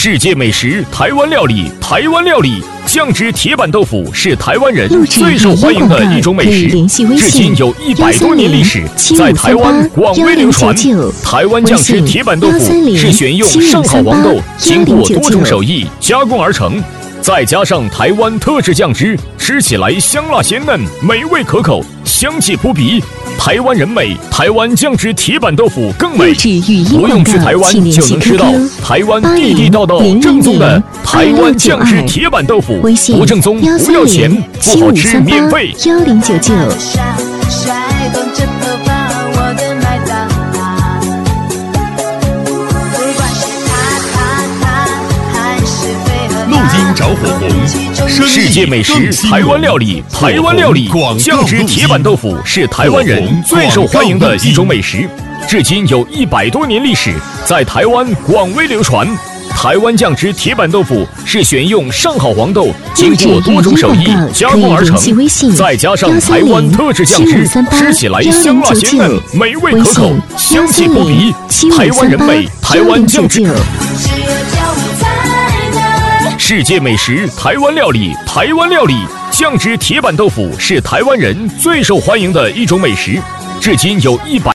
世界美食台湾料理，台湾料理酱汁铁板豆腐是台湾人最受欢迎的一种美食，至今有100多年历史，在台湾广为流传。台湾酱汁铁板豆腐是选用上好黄豆，经过多种手艺加工而成，再加上台湾特制酱汁，吃起来香辣鲜嫩，美味可口，香气扑鼻。台湾人美，台湾酱汁铁板豆腐更美。不用去台湾就能吃到台湾地地道道正宗的台湾酱汁铁板豆腐，不正宗不要钱，不好吃免费。 1099。 路经着火红， 世界美食台湾料理，台湾料理酱汁铁板豆腐是台湾人最受欢迎的一种美食，至今有100多年历史，在台湾广为流传。台湾酱汁铁板豆腐是选用上好黄豆，经过多种手艺加工而成，再加上台湾特制酱汁，吃起来香辣鲜嫩，美味可口，香气扑鼻。台湾人美，台湾酱汁。世界美食台湾料理，台湾料理酱汁铁板豆腐是台湾人最受欢迎的一种美食，至今有100